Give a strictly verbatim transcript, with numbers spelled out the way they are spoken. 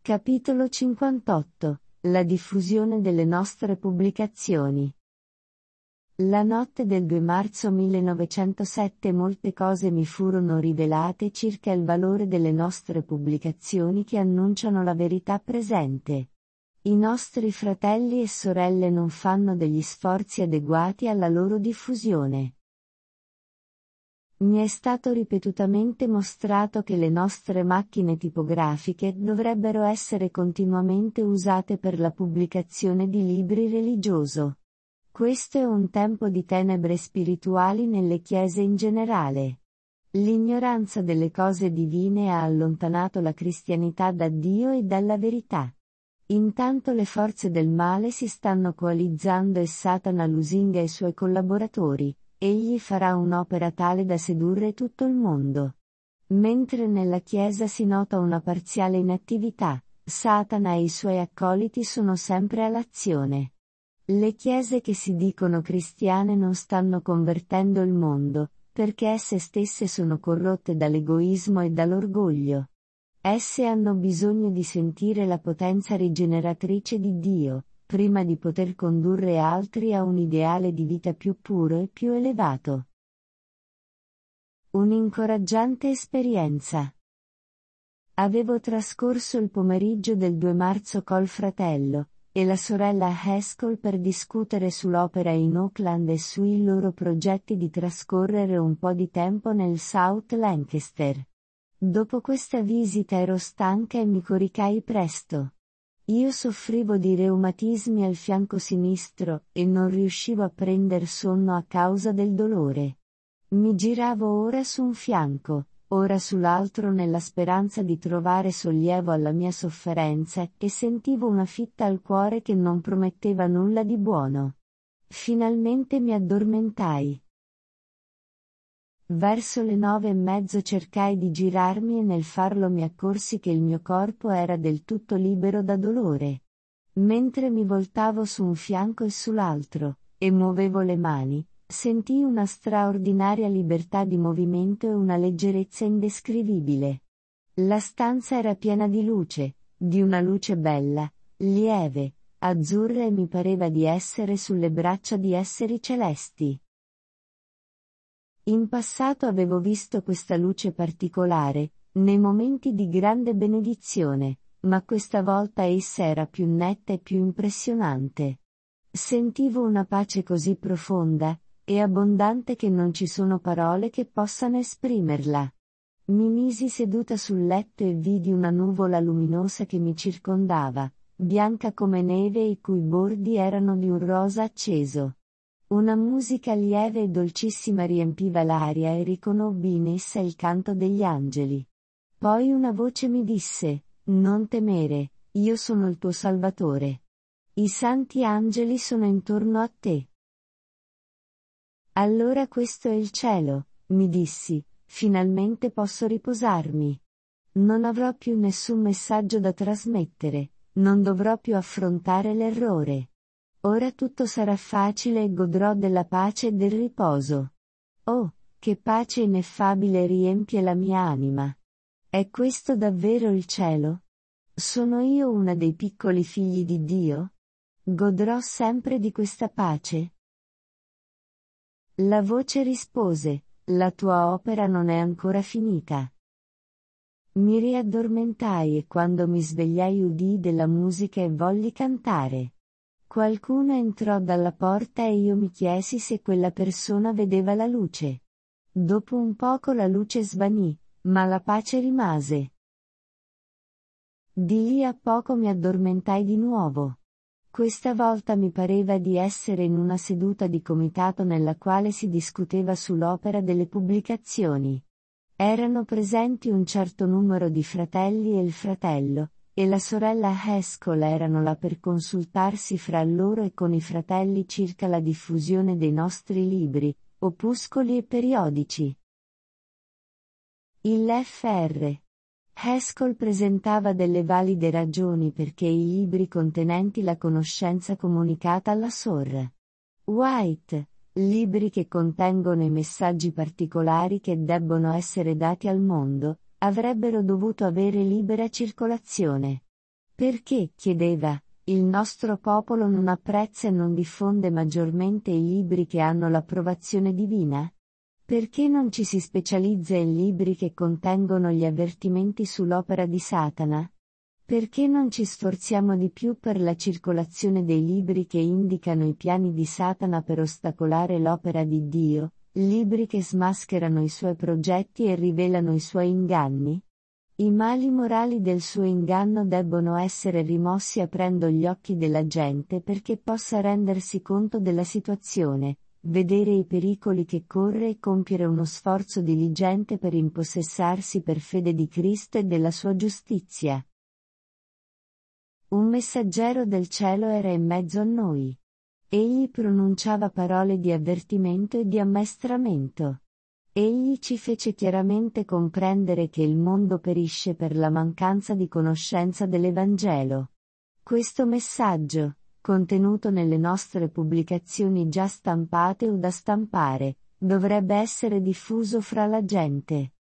Capitolo cinquantotto. La diffusione delle nostre pubblicazioni. La notte del due marzo millenovecentosette molte cose mi furono rivelate circa il valore delle nostre pubblicazioni che annunciano la verità presente. I nostri fratelli e sorelle non fanno degli sforzi adeguati alla loro diffusione. Mi è stato ripetutamente mostrato che le nostre macchine tipografiche dovrebbero essere continuamente usate per la pubblicazione di libri religioso. Questo è un tempo di tenebre spirituali nelle chiese in generale. L'ignoranza delle cose divine ha allontanato la cristianità da Dio e dalla verità. Intanto le forze del male si stanno coalizzando e Satana lusinga i suoi collaboratori. Egli farà un'opera tale da sedurre tutto il mondo. Mentre nella Chiesa si nota una parziale inattività, Satana e i suoi accoliti sono sempre all'azione. Le chiese che si dicono cristiane non stanno convertendo il mondo, perché esse stesse sono corrotte dall'egoismo e dall'orgoglio. Esse hanno bisogno di sentire la potenza rigeneratrice di Dio, prima di poter condurre altri a un ideale di vita più puro e più elevato. Un'incoraggiante esperienza. Avevo trascorso il pomeriggio del due marzo col fratello e la sorella Haskell per discutere sull'opera in Auckland e sui loro progetti di trascorrere un po' di tempo nel South Lancaster. Dopo questa visita ero stanca e mi coricai presto. Io soffrivo di reumatismi al fianco sinistro, e non riuscivo a prender sonno a causa del dolore. Mi giravo ora su un fianco, ora sull'altro nella speranza di trovare sollievo alla mia sofferenza, e sentivo una fitta al cuore che non prometteva nulla di buono. Finalmente mi addormentai. Verso le nove e mezzo cercai di girarmi e nel farlo mi accorsi che il mio corpo era del tutto libero da dolore. Mentre mi voltavo su un fianco e sull'altro, e muovevo le mani, sentii una straordinaria libertà di movimento e una leggerezza indescrivibile. La stanza era piena di luce, di una luce bella, lieve, azzurra e mi pareva di essere sulle braccia di esseri celesti. In passato avevo visto questa luce particolare, nei momenti di grande benedizione, ma questa volta essa era più netta e più impressionante. Sentivo una pace così profonda e abbondante che non ci sono parole che possano esprimerla. Mi misi seduta sul letto e vidi una nuvola luminosa che mi circondava, bianca come neve e i cui bordi erano di un rosa acceso. Una musica lieve e dolcissima riempiva l'aria e riconobbi in essa il canto degli angeli. Poi una voce mi disse: "Non temere, io sono il tuo Salvatore. I santi angeli sono intorno a te." Allora questo è il cielo, mi dissi, finalmente posso riposarmi. Non avrò più nessun messaggio da trasmettere, non dovrò più affrontare l'errore. Ora tutto sarà facile e godrò della pace e del riposo. Oh, che pace ineffabile riempie la mia anima! È questo davvero il cielo? Sono io una dei piccoli figli di Dio? Godrò sempre di questa pace? La voce rispose: "La tua opera non è ancora finita." Mi riaddormentai e quando mi svegliai udii della musica e volli cantare. Qualcuno entrò dalla porta e io mi chiesi se quella persona vedeva la luce. Dopo un poco la luce svanì, ma la pace rimase. Di lì a poco mi addormentai di nuovo. Questa volta mi pareva di essere in una seduta di comitato nella quale si discuteva sull'opera delle pubblicazioni. Erano presenti un certo numero di fratelli e il fratello, e la sorella Haskell erano là per consultarsi fra loro e con i fratelli circa la diffusione dei nostri libri, opuscoli e periodici. Il F R Haskell presentava delle valide ragioni perché i libri contenenti la conoscenza comunicata alla Sor. White, libri che contengono i messaggi particolari che debbono essere dati al mondo, avrebbero dovuto avere libera circolazione. Perché, chiedeva, il nostro popolo non apprezza e non diffonde maggiormente i libri che hanno l'approvazione divina? Perché non ci si specializza in libri che contengono gli avvertimenti sull'opera di Satana? Perché non ci sforziamo di più per la circolazione dei libri che indicano i piani di Satana per ostacolare l'opera di Dio, libri che smascherano i suoi progetti e rivelano i suoi inganni? I mali morali del suo inganno debbono essere rimossi aprendo gli occhi della gente perché possa rendersi conto della situazione, vedere i pericoli che corre e compiere uno sforzo diligente per impossessarsi per fede di Cristo e della sua giustizia. Un messaggero del cielo era in mezzo a noi. Egli pronunciava parole di avvertimento e di ammaestramento. Egli ci fece chiaramente comprendere che il mondo perisce per la mancanza di conoscenza dell'Evangelo. Questo messaggio, contenuto nelle nostre pubblicazioni già stampate o da stampare, dovrebbe essere diffuso fra la gente.